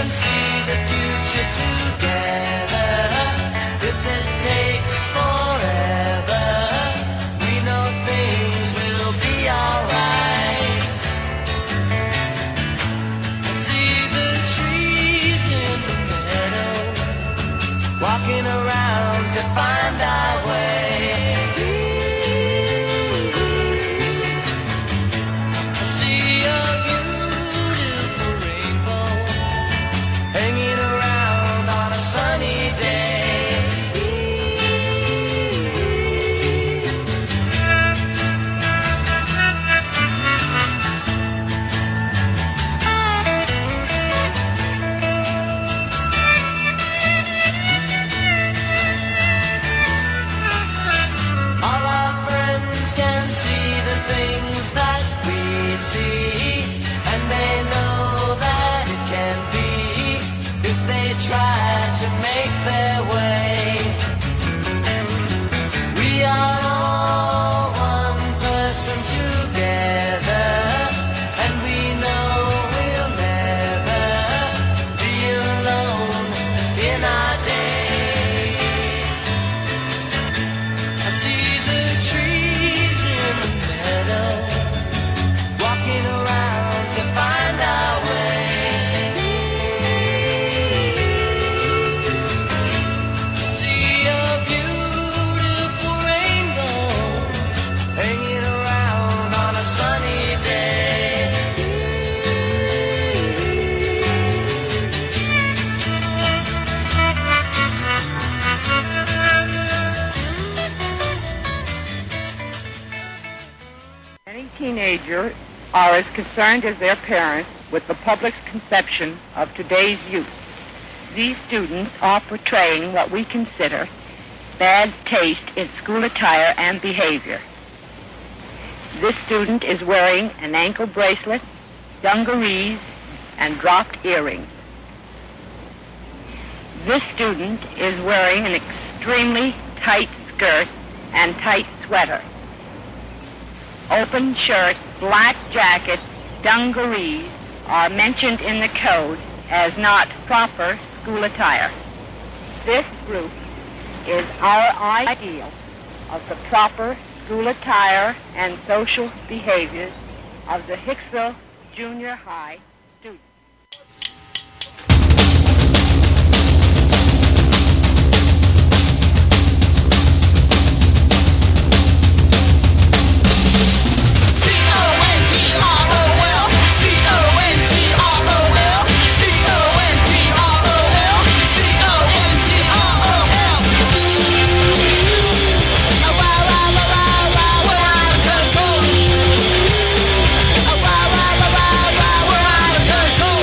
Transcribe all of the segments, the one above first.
can see the future together. If it takes forever, we know things will be alright. I see the trees in the meadow, walking around to find our way. I see a beautiful rainbow hanging around on a sunny day. All our friends can see the things that we see, and they know that it can be if they try to make their way. We are all one person together, and we know we'll never be alone in our days. I see the trees in the meadow, walking around to find our way. I see a beautiful rainbow hanging around on a sunny day. Many teenagers are as concerned as their parents with the public's conception of today's youth. These students are portraying what we consider bad taste in school attire and behavior. This student is wearing an ankle bracelet, dungarees, and dropped earrings. This student is wearing an extremely tight skirt and tight sweater. Open shirt, black jacket, dungarees are mentioned in the code as not proper school attire. This group is our ideal of the proper school attire and social behaviors of the Hicksville Junior High students. We're out of control.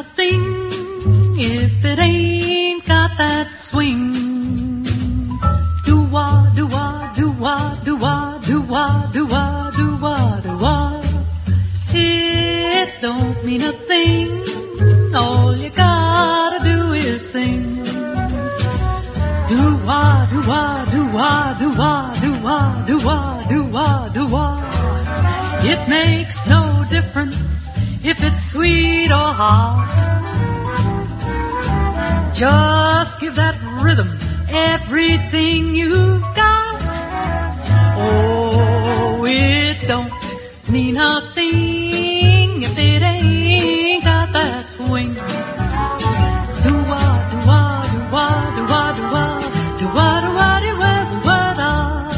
nothing if it ain't got that swing. Do-wah, do-wah, do-wah, do-wah, do-wah, do-wah, do-wah, do-wah. It don't mean a thing, all you gotta do is sing. Do-wah, do-wah, do-wah, do-wah, do-wah, do-wah, do-wah, do-wah. It makes no difference if it's sweet or hot. Just give that rhythm everything you've got. Oh, it don't mean a thing if it ain't got that swing. Do-wah, do-wah, do-wah, do-wah, do-wah, do-wah, do-wah, do-wah, do-wah, da.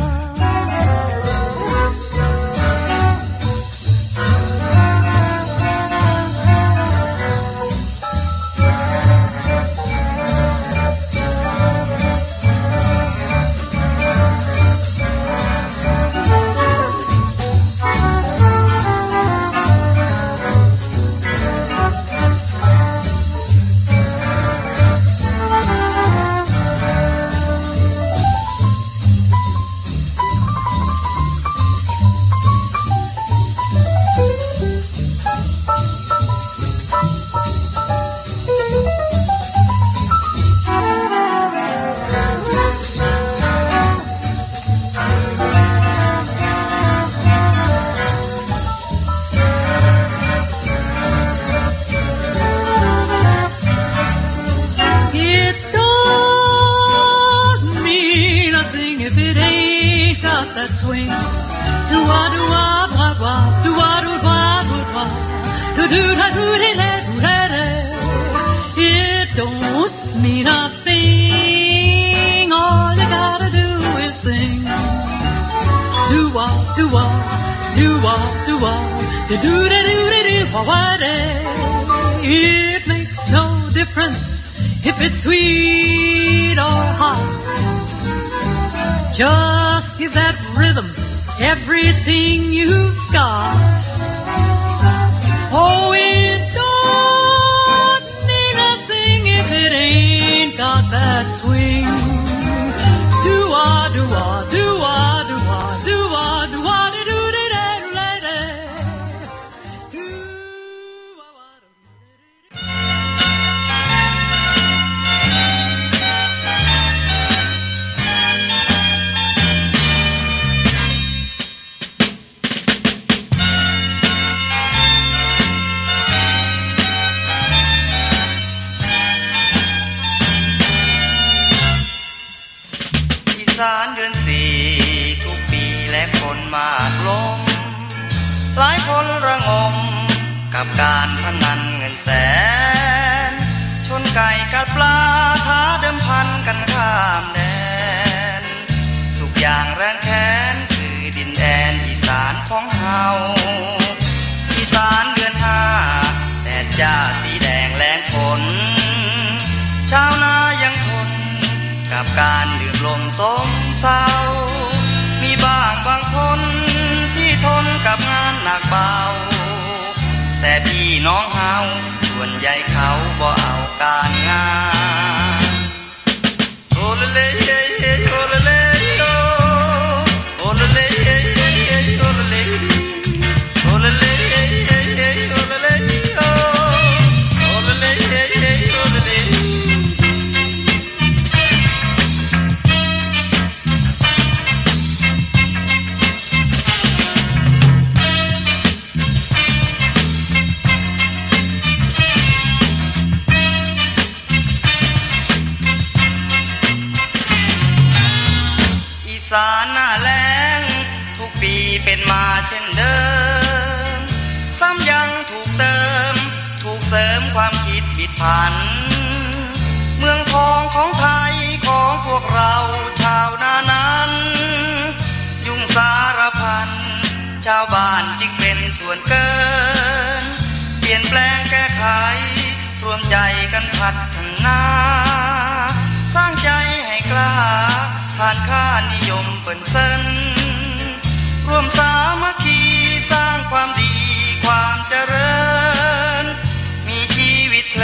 Swing, do wah do wah wah wah, do wah do wah do wah, do do da do de da do da da. It don't mean a thing. All you gotta do is sing. Do wah do wah, do wah do wah, do do da do da do wah wah da. It makes no difference if it's sweet or hot. Just give that rhythm everything you've got. Oh, it don't mean a thing if it ain't got that swing. Do-wah, do-wah, do-wah, do-wah, do-wah, do-wah, do-do-de-de-de-de. สารเดือนสี่ทุกปีและคนมากลงหลายคนระงมกับการพนันเงินแสนชนไก่กัดปลาท้าเดิมพันกันข้ามแดนทุกอย่างแรงแค้นคือดินแดนอีสานของเฮาอีสานเดือนห้าแดดจ้าสีแดงแรงฝนชาวนายังทนกับการดื่มลมต้มเศร้ามีบ้างบางคนที่ทนกับงานหนักเบาแต่พี่น้องเฮาส่วนใหญ่เขาบ่เอาการงานโอละเลเยเยโอละเลโยโอละเลเยเยโอละเลโอละเลเยเยโอละเลโอละเลเยเยโอละเลสารหน้าแล้งทุกปีเป็นมาเช่นเดิมซ้ำยังถูกเติมถูกเสริมความคิดผิดผันเมืองทองของไทยของพวกเราชาวนานั้นยุ่งสารพันชาวบ้านจึงเป็นส่วนเกินเปลี่ยนแปลงแก้ไขรวมใจกันพัฒนาสร้างใจให้กล้าผ่านค่านิยมเปิ้นเซินร่วมสามัคคีสร้างความดีความเจริญมีชีวิตเพลิ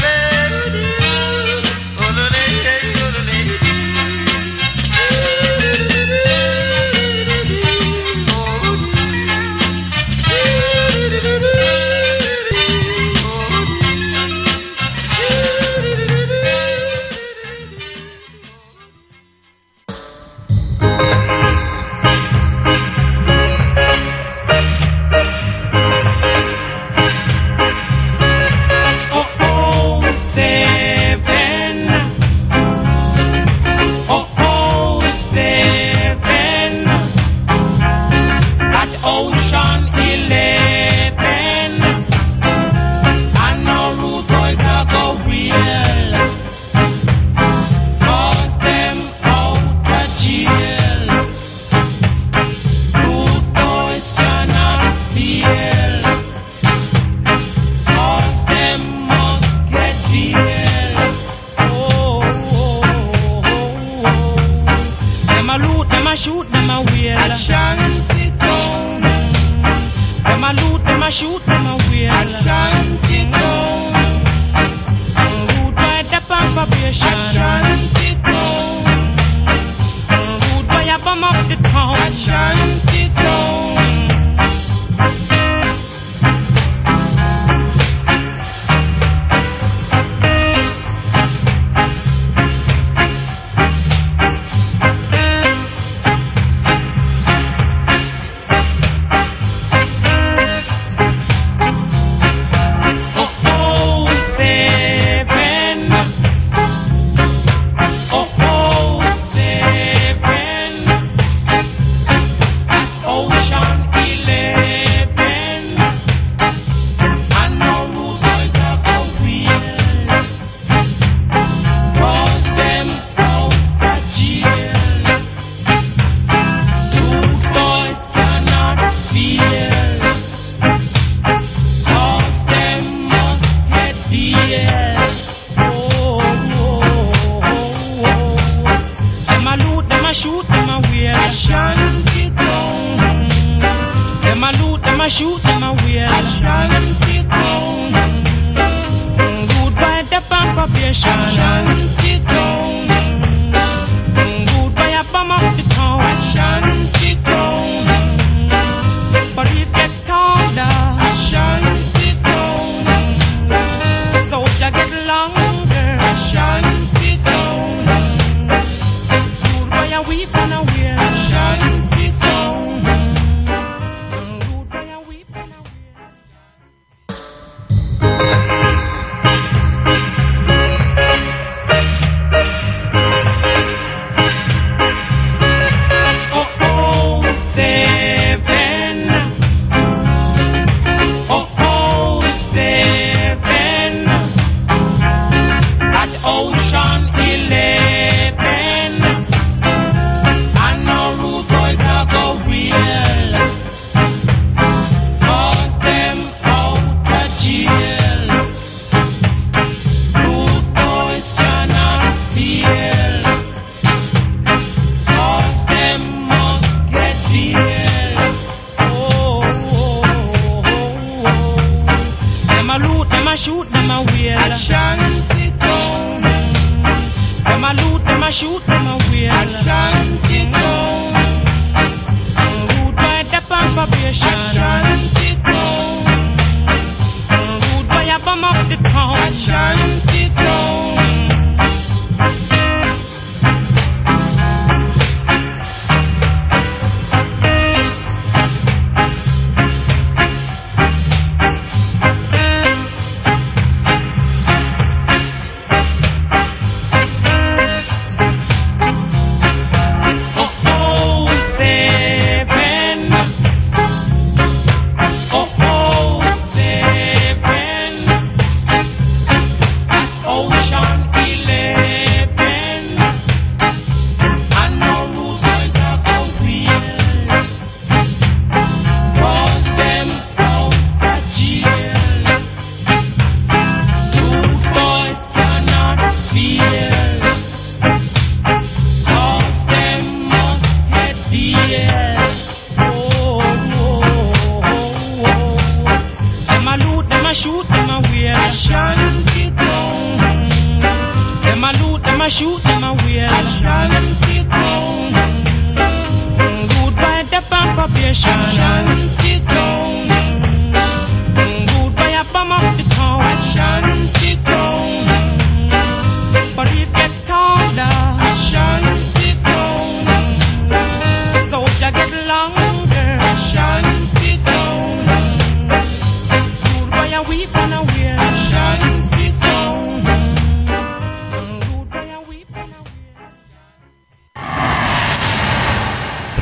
Ocean 11. I know rude boys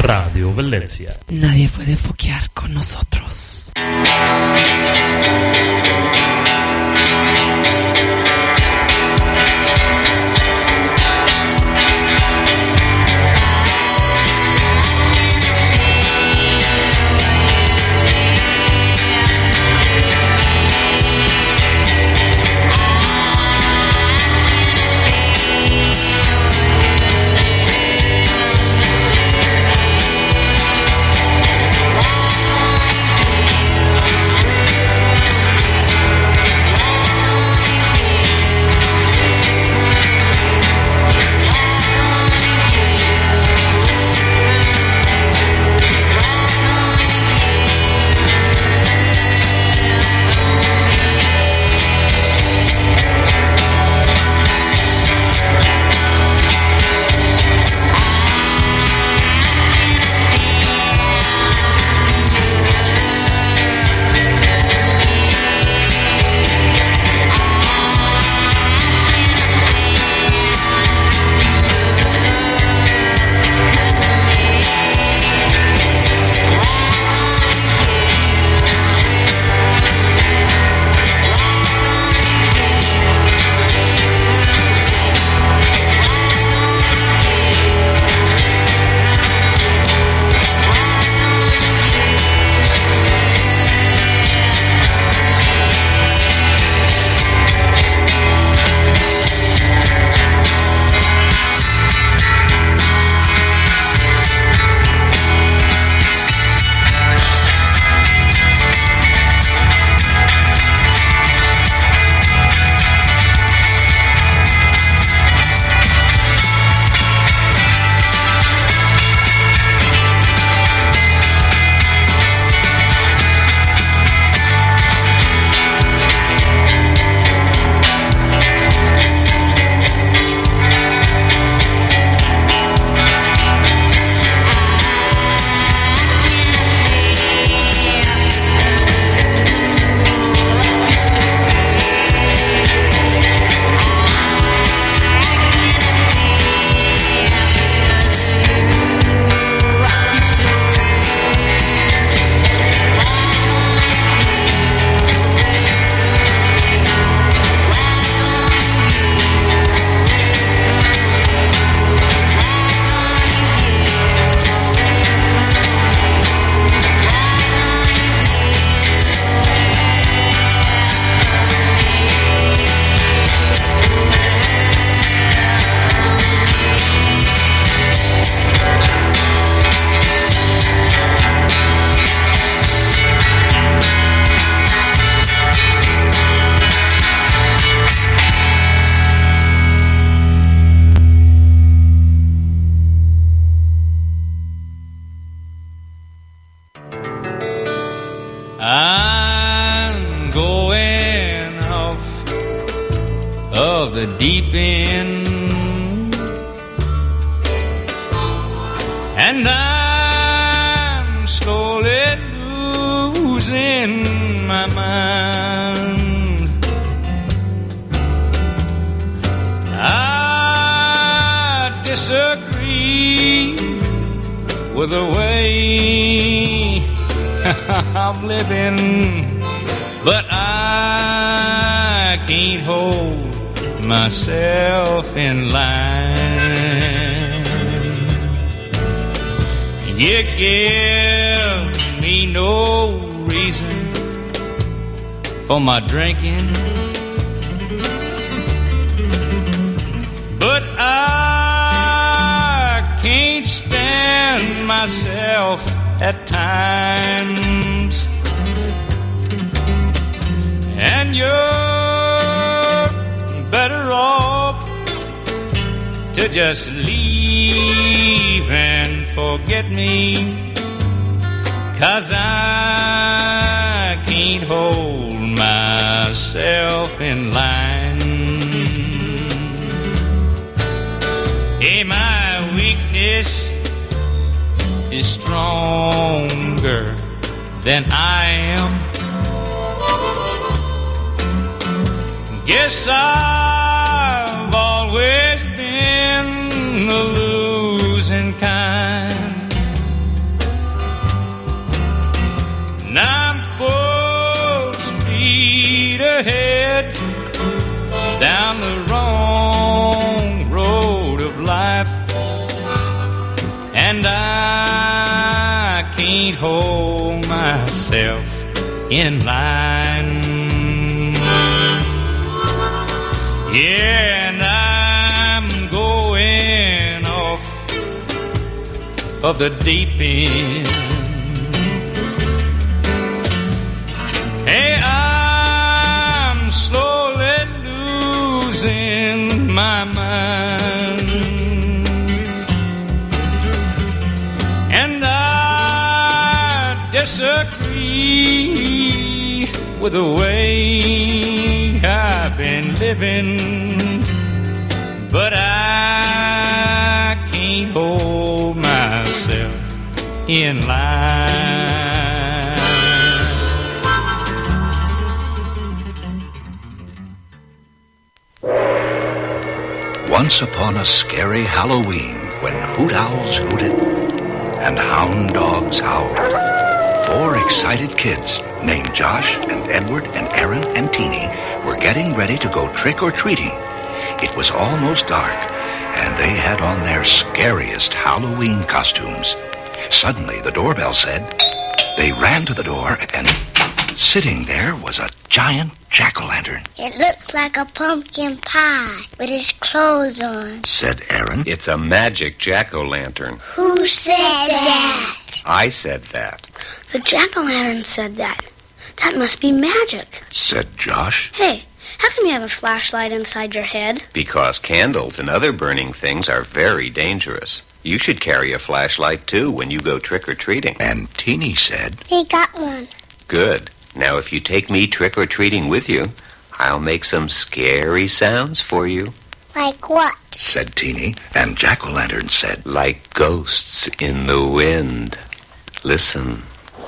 Radio Valencia. Nadie puede foquear con nosotros. I'm going off of the deep end, and I'm slowly losing my mind. I disagree with the way I'm living, but I can't hold myself in line. You give me no reason for my drinking, but I can't stand myself at times, and you're better off to just leave and forget me, 'cause I can't hold myself in line. Hey, my weakness is stronger than I am. Guess I've always been the losing kind. ahead down the wrong road of life, and I can't hold myself in line. Yeah, and I'm going off of the deep end. Hey, I'm slowly losing my mind, and I disagree with the way I've been living, but I can't hold myself in line. Once upon a scary Halloween, when hoot owls hooted and hound dogs howled, 4 excited kids named Josh and Edward and Aaron and Teeny were getting ready to go trick-or-treating. It was almost dark, and they had on their scariest Halloween costumes. Suddenly, the doorbell said. They ran to the door, and sitting there was a giant jack-o'-lantern. It looks like a pumpkin pie with his clothes on, said Aaron. It's a magic jack-o'-lantern. Who said that? I said that. The jack-o'-lantern said that. That must be magic, said Josh. Hey, how come you have a flashlight inside your head? Because candles and other burning things are very dangerous. You should carry a flashlight, too, when you go trick-or-treating. And Teeny said, He got one. Good. Now, if you take me trick-or-treating with you, I'll make some scary sounds for you. Like what? said Teeny, and jack-o'-lantern said, Like ghosts in the wind. Listen.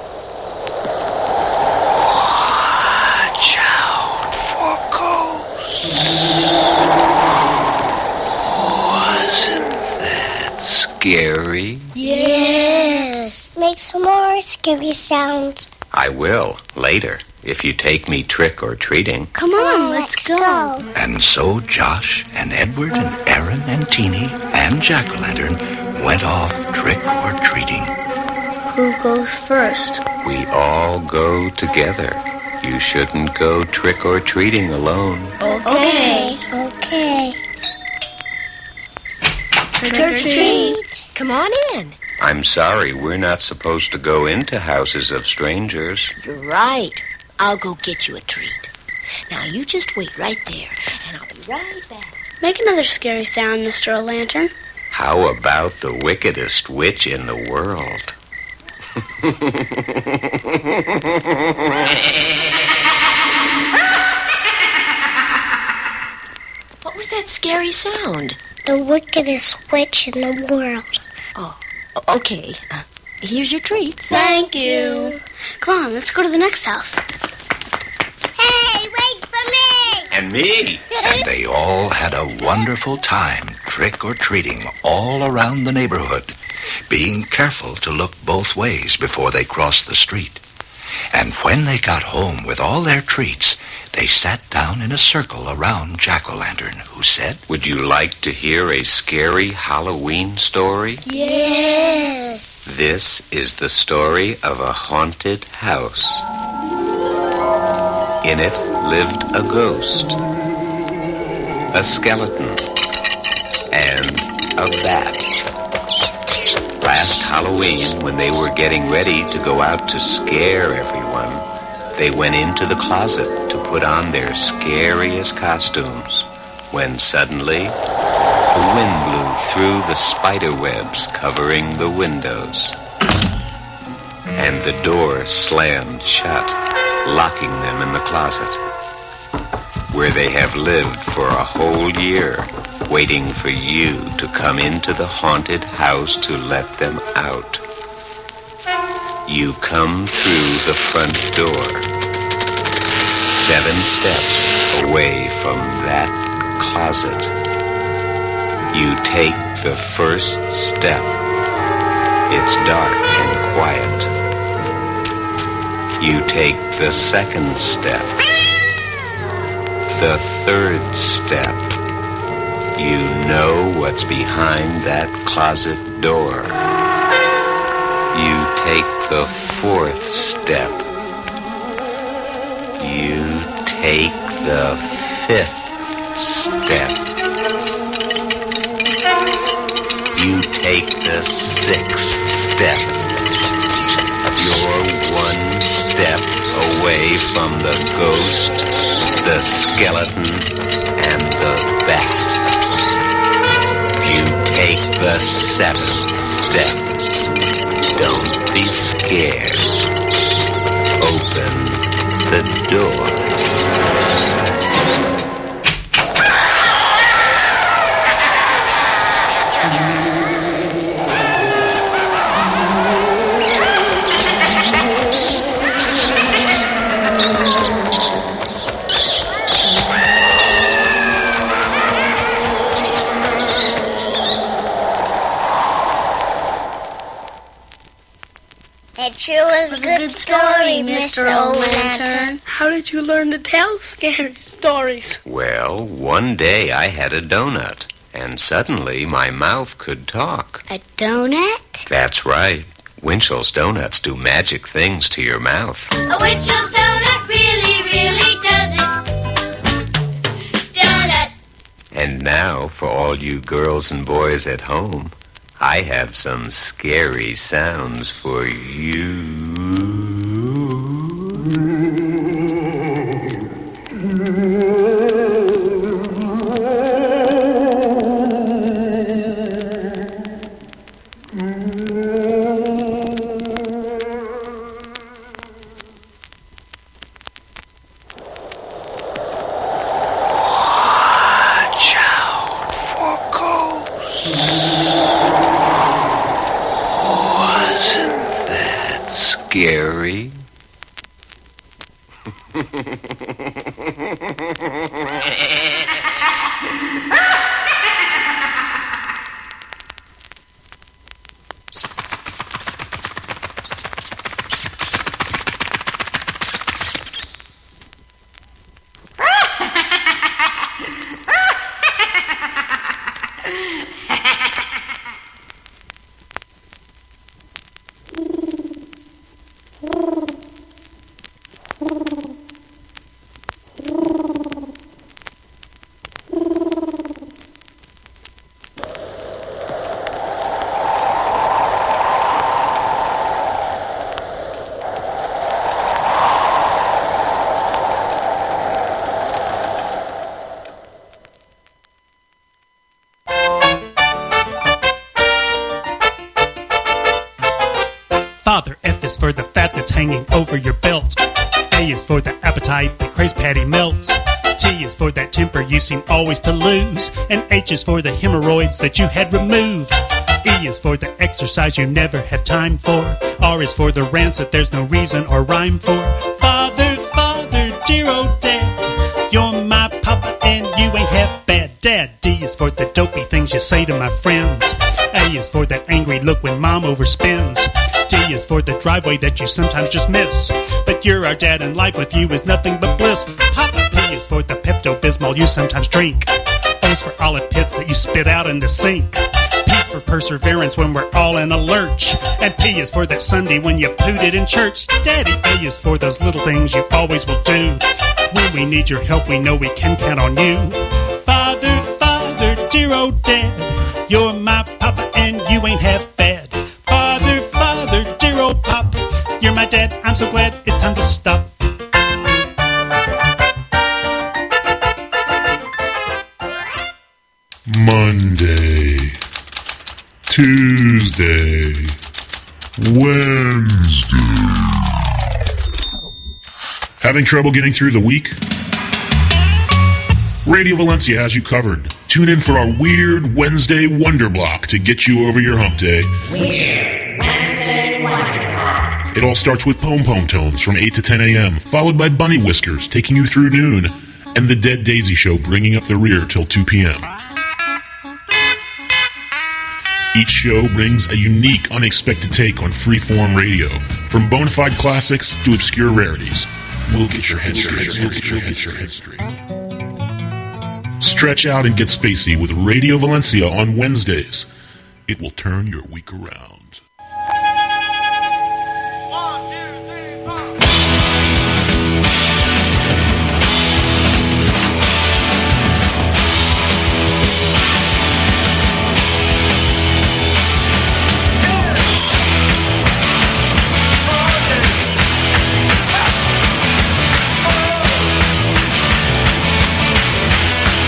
Watch out for ghosts. Wasn't that scary? Yes. Make some more scary sounds. I will, later, if you take me trick-or-treating. Come on, let's go. And so Josh and Edward and Aaron and Teeny and jack-o'-lantern went off trick-or-treating. Who goes first? We all go together. You shouldn't go trick-or-treating alone. Okay. Okay. Trick or treat. Come on in. I'm sorry, we're not supposed to go into houses of strangers. You're right. I'll go get you a treat. Now, you just wait right there, and I'll be right back. Make another scary sound, Mr. O'Lantern. How about the wickedest witch in the world? What was that scary sound? The wickedest witch in the world. Oh, okay. Here's your treats. Thank you. Come on, let's go to the next house. Hey, wait for me! And me! And they all had a wonderful time trick-or-treating all around the neighborhood, being careful to look both ways before they crossed the street. And when they got home with all their treats, they sat down in a circle around Jack-o'-lantern, who said, Would you like to hear a scary Halloween story? Yes. This is the story of a haunted house. In it lived a ghost, a skeleton, and a bat. Last Halloween, when they were getting ready to go out to scare everyone, they went into the closet to put on their scariest costumes, when suddenly the wind blew through the spider webs covering the windows, and the door slammed shut, locking them in the closet, where they have lived for a whole year, waiting for you to come into the haunted house to let them out. You come through the front door, 7 steps away from that closet. You take the first step. It's dark and quiet. You take the second step. the third step. You know what's behind that closet door. You take the fourth step. You take the fifth step. You take the sixth step. You're one step away from the ghost, the skeleton, and the bat. You take the seventh step. Don't be scared. Open the doors. It sure was a good story, Mr. Old Lantern. How did you learn to tell scary stories? Well, one day I had a donut, and suddenly my mouth could talk. A donut? That's right. Winchell's Donuts do magic things to your mouth. A Winchell's donut really, really does it. Donut. And now, for all you girls and boys at home, I have some scary sounds for you. Watch out for ghosts. Wasn't that scary? Father, F is for the fat that's hanging over your belt. A is for the appetite that craves patty melts. T is for that temper you seem always to lose. And H is for the hemorrhoids that you had removed. E is for the exercise you never have time for. R is for the rants that there's no reason or rhyme for. Father, Father, dear old Dad, you're my papa and you ain't half bad. Dad, D is for the dopey things you say to my friends. A is for that angry look when Mom overspends. D is for the driveway that you sometimes just miss. But you're our dad and life with you is nothing but bliss. Papa. P is for the Pepto-Bismol you sometimes drink. O's for olive pits that you spit out in the sink. P is for perseverance when we're all in a lurch. And P is for that Sunday when you pooted in church. Daddy. A is for those little things you always will do. When we need your help we know we can count on you. Father, Father, dear old Dad, you're my papa and you ain't half bad. Father, Father, dear old pop, you're my dad, I'm so glad it's time to stop. Monday, Tuesday, Wednesday. Having trouble getting through the week? Radio Valencia has you covered. Tune in for our Weird Wednesday Wonder Block to get you over your hump day. Weird Wednesday Wonder Block. It all starts with Pom Pom Tones from 8 to 10 a.m., followed by Bunny Whiskers taking you through noon, and The Dead Daisy Show bringing up the rear till 2 p.m. Each show brings a unique, unexpected take on freeform radio, from bona fide classics to obscure rarities. We'll get your head straight. Stretch out and get spacey with Radio Valencia on Wednesdays. It will turn your week around.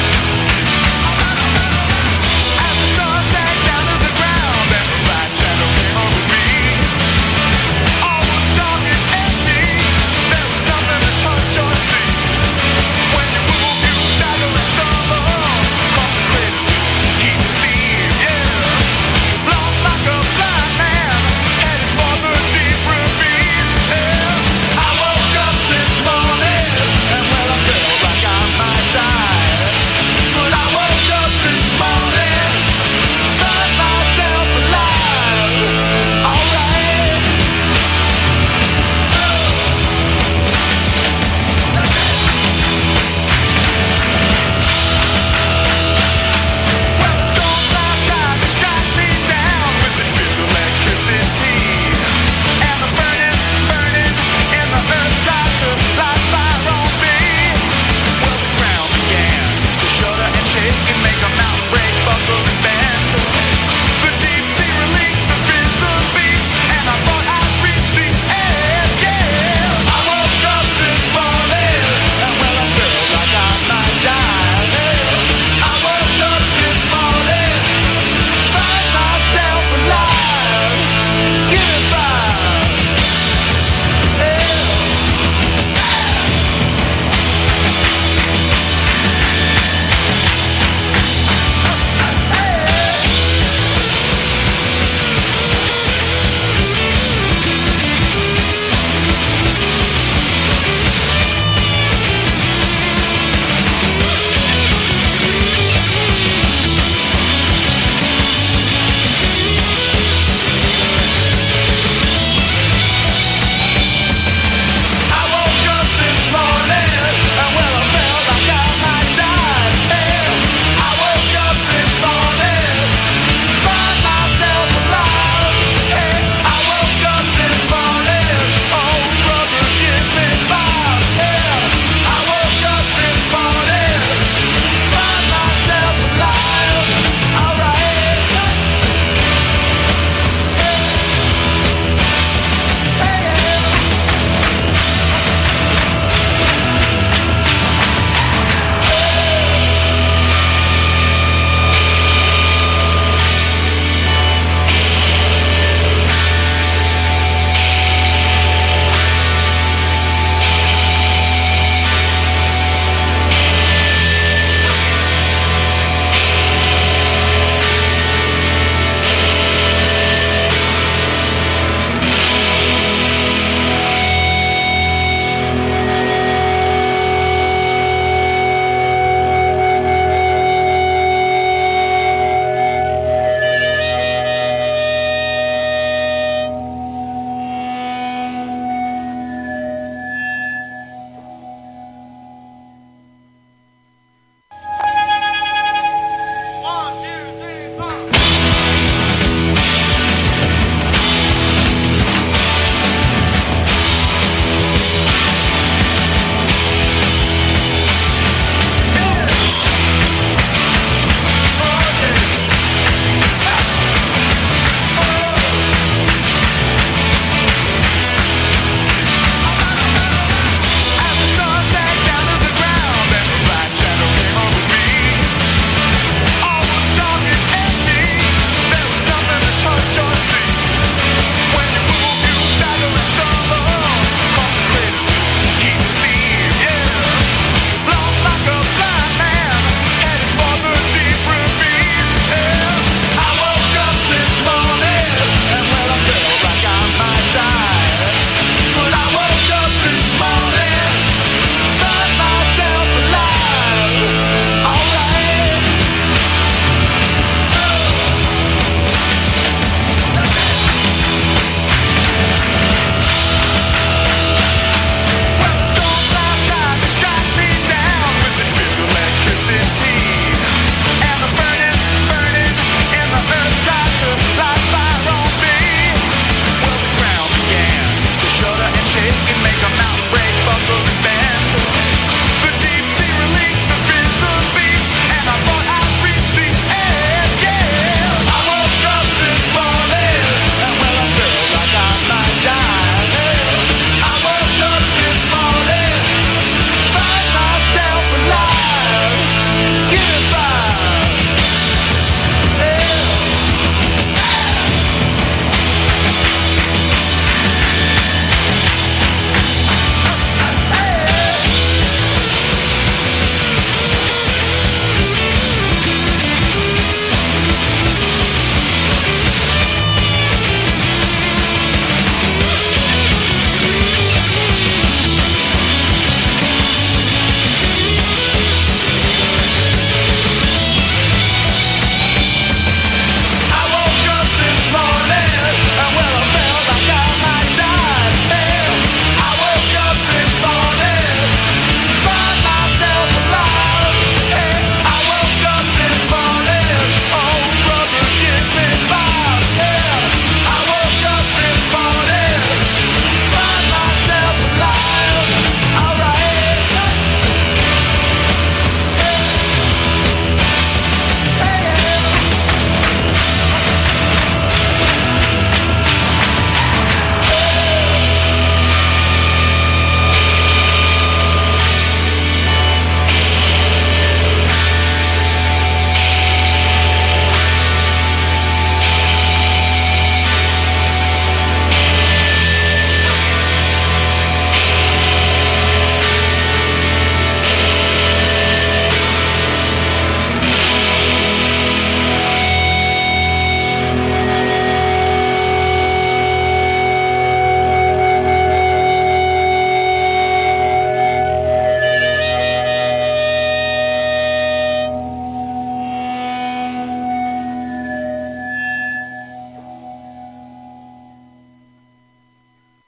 Shadow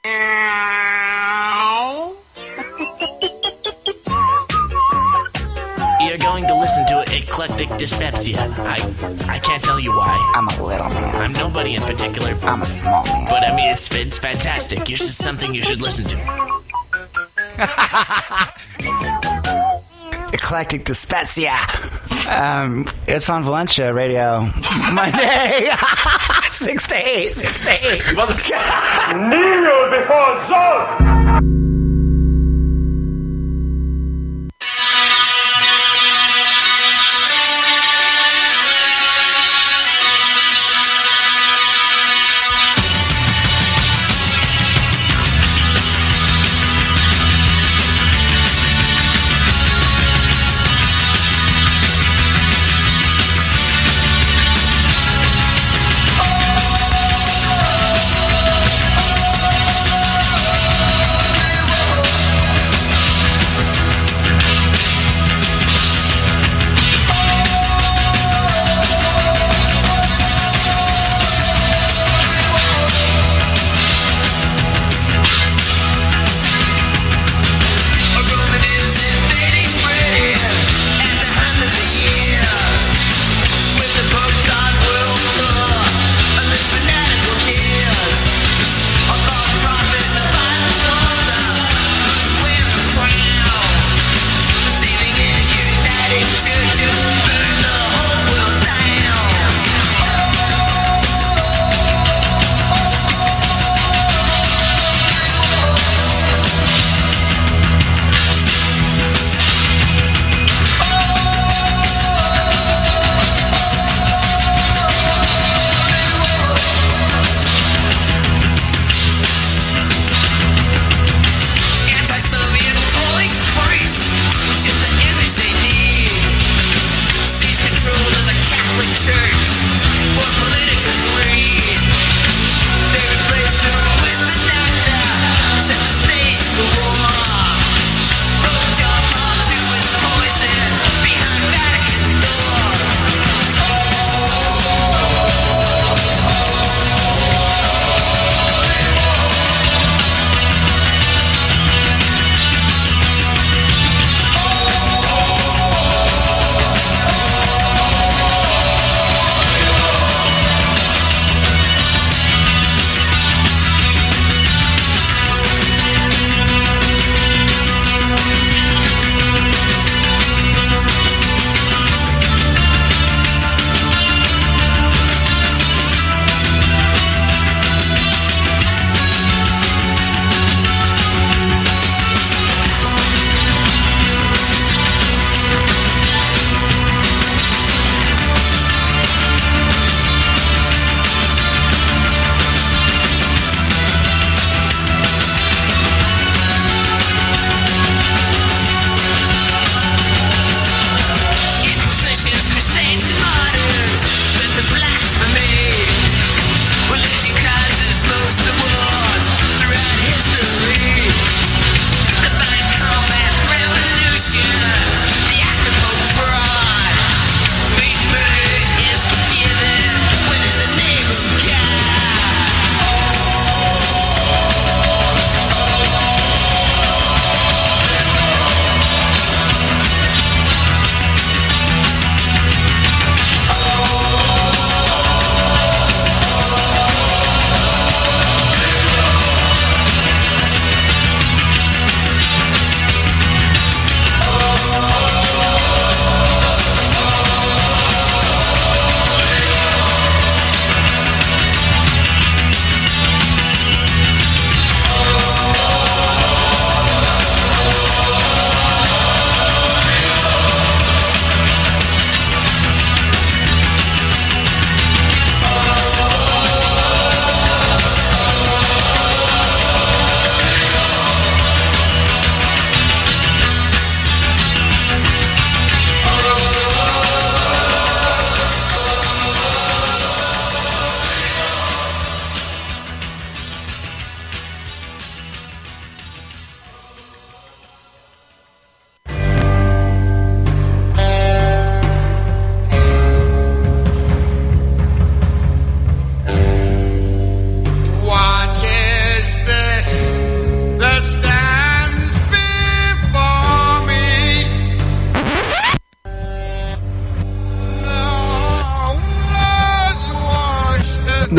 You're going to listen to Eclectic Dyspepsia. I can't tell you why. I'm a little man. I'm nobody in particular. I'm a small man. But I mean, it's fantastic. It's just something you should listen to. Eclectic Dyspepsia. It's on Valencia Radio. Monday. 6 to 8. 6 to 8. Kneel before Zod! Oh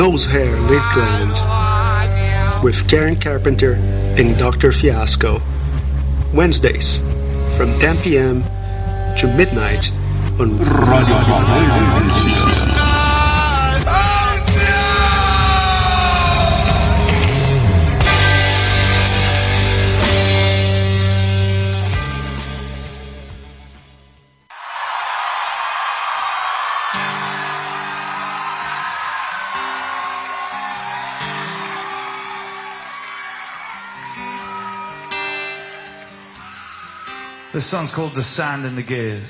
Nose Hair Lid Gland with Karen Carpenter and Dr. Fiasco. Wednesdays from 10 p.m. to midnight on Radio Valencia. This song's called The Sand in the Gears.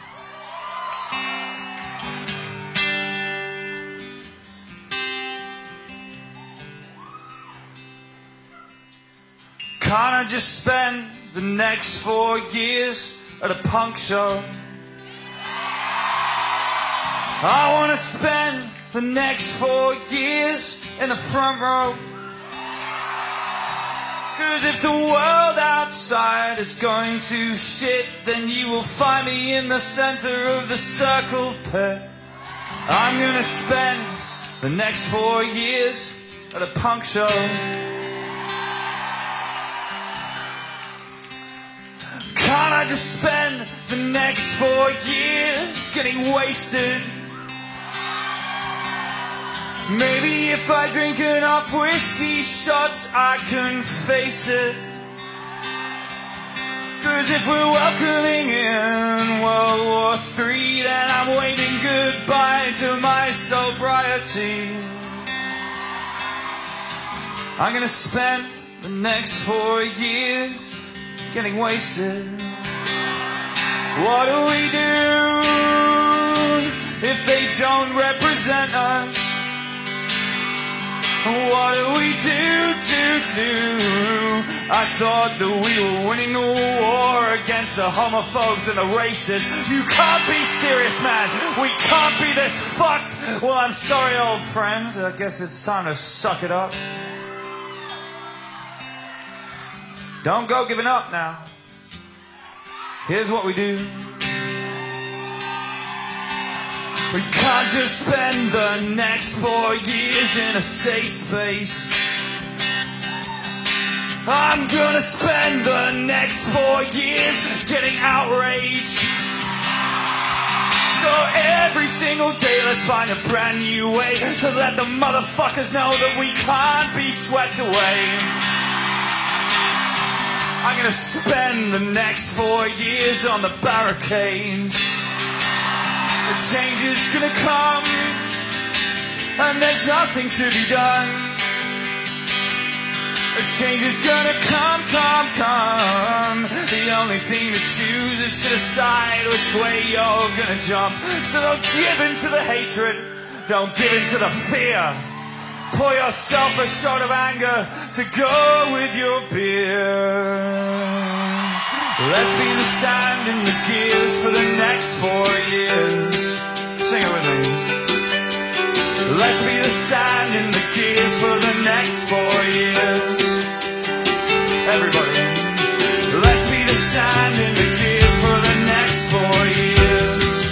Can't I just spend the next 4 years at a punk show? I wanna spend the next 4 years in the front row. 'Cause if the world outside is going to shit, then you will find me in the center of the circle pit. I'm gonna spend the next 4 years at a punk show. Can't I just spend the next 4 years getting wasted? Maybe if I drink enough whiskey shots, I can face it. 'Cause if we're welcoming in World War III, then I'm waving goodbye to my sobriety. I'm gonna spend the next 4 years getting wasted. What do we do if they don't represent us? What do we do? I thought that we were winning the war against the homophobes and the racists. You can't be serious, man. We can't be this fucked. Well, I'm sorry, old friends. I guess it's time to suck it up. Don't go giving up now. Here's what we do. We can't just spend the next 4 years in a safe space. I'm gonna spend the next 4 years getting outraged. So every single day let's find a brand new way to let the motherfuckers know that we can't be swept away. I'm gonna spend the next 4 years on the barricades. The change is gonna come, and there's nothing to be done. The change is gonna come. The only thing to choose is to decide which way you're gonna jump. So don't give in to the hatred, don't give in to the fear. Pour yourself a shot of anger to go with your beer. Let's be the sand in the gears for the next 4 years. Sing it with me. Let's be the sand in the gears for the next 4 years. Everybody. Let's be the sand in the gears for the next 4 years.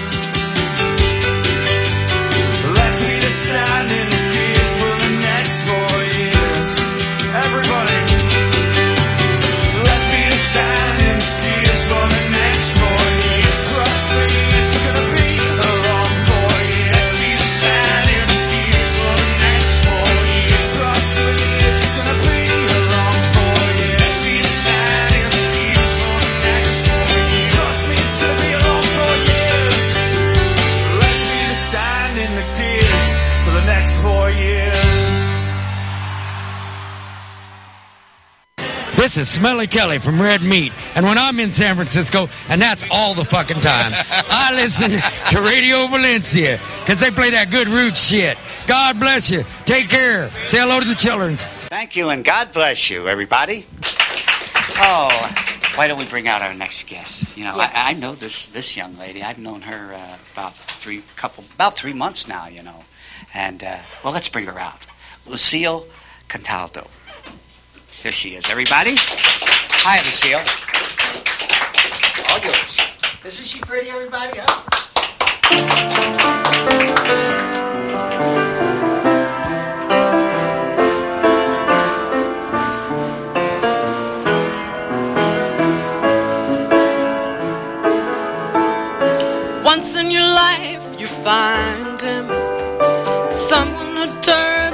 Let's be the sand in the gears for the next 4 years. Everybody. Let's be the sand in the gears for the next 4 years. Trust me, it's gonna be a long 4 years. Let's be the sand in the gears for the next 4 years. Trust me, it's gonna be a long 4 years. Let's be the sand in the gears for the next 4 years. Trust me, it's gonna be a long 4 years. Let's be the sand in the gears for the next 4 years. This is Smelly Kelly from Red Meat, and when I'm in San Francisco, and that's all the fucking time, I listen to Radio Valencia, because they play that good roots shit. God bless you. Take care. Say hello to the children. Thank you, and God bless you, everybody. Oh, why don't we bring out our next guest? You know, Yes. I know this young lady. I've known her about 3 months now, you know. And, well, let's bring her out. Lucille Cataldo. Here she is, everybody. Hi, Lucille. All yours. Isn't she pretty, everybody? Huh?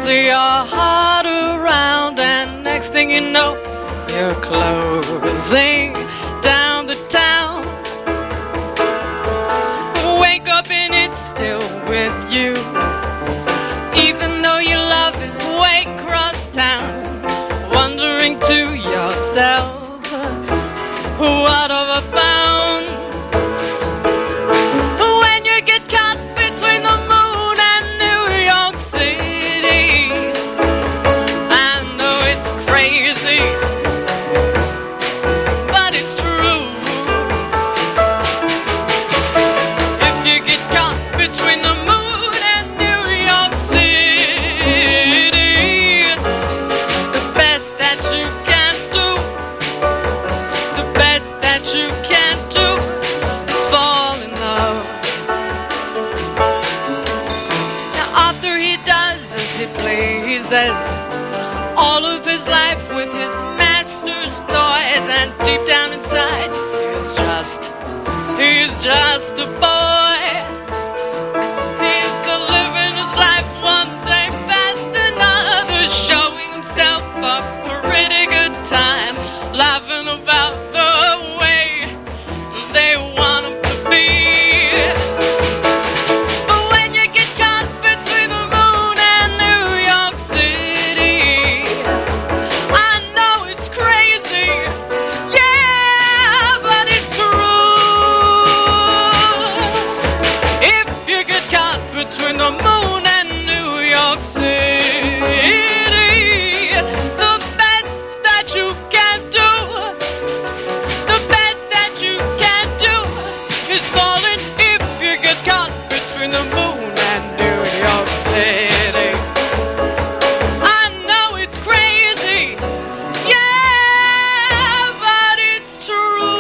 empty your heart around, and next thing you know, you're closing down the town. Wake up and it's still with you, even though your love is way across town. Wondering to yourself, what have I found? When you get caught between the moon and New York City, I know it's crazy, but it's true. If you get caught between the moon and New York City, the best that you can do, the best that you can do is fall in love. Now Arthur, he does as he pleases, all of his life with his master's toys, and deep down inside, he's just a boy. He's living his life one day past another, showing himself a pretty good time, laughing about the way they want him to be. But when you get caught between the moon and New York City, I know it's crazy, yeah, but it's true. If you get caught between the moon and New York City, the best that you can do, the best that you can do is falling. If you get caught between the moon and New York City, I know it's crazy, yeah, but it's true.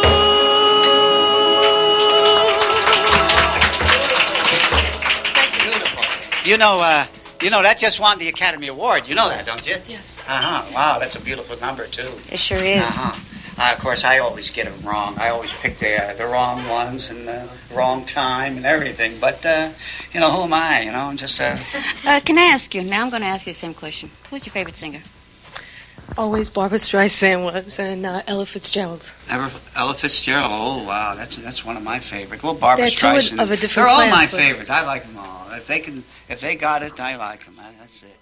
You know, that just won the Academy Award. You know that, don't you? Yes. Wow, that's a beautiful number, too. It sure is. Of course, I always get them wrong. I always pick the wrong ones and the wrong time and everything. But, who am I? I'm just Can I ask you? Now I'm going to ask you the same question. Who's your favorite singer? Always Barbra Streisand was, and Ella Fitzgerald. Ella Fitzgerald. Oh, wow, that's one of my favorites. Well, Barbra They're two Streisand. of a different They're all class, my but- favorites. I like them all. If they got it, I like them. That's it.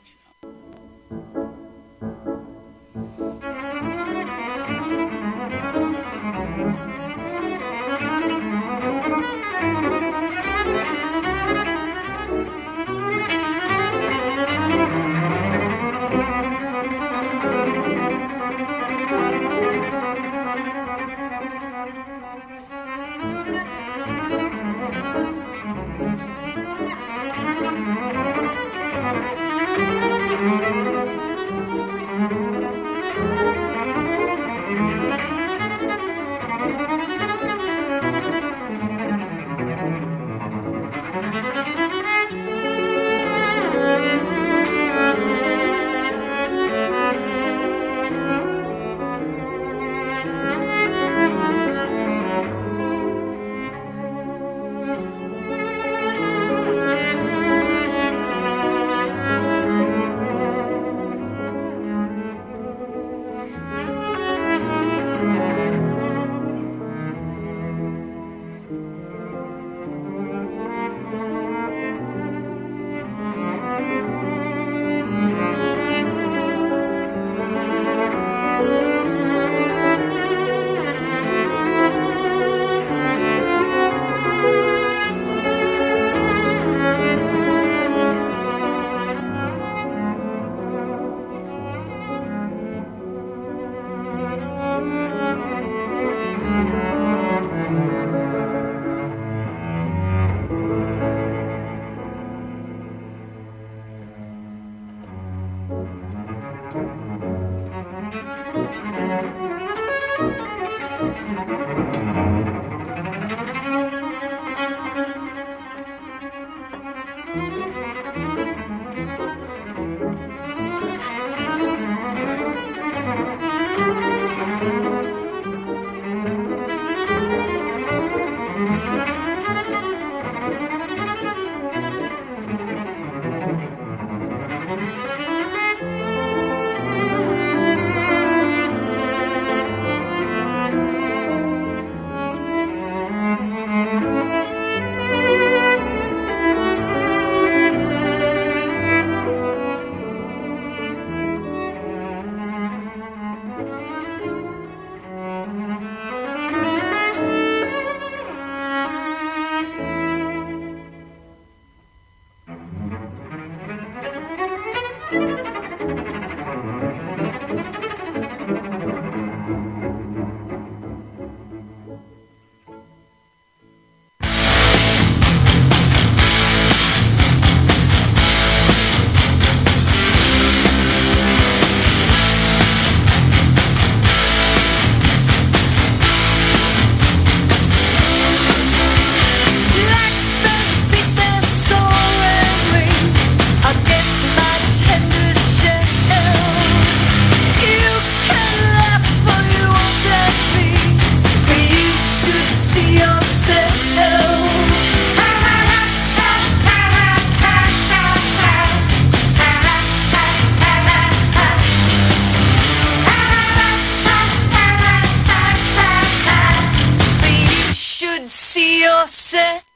forse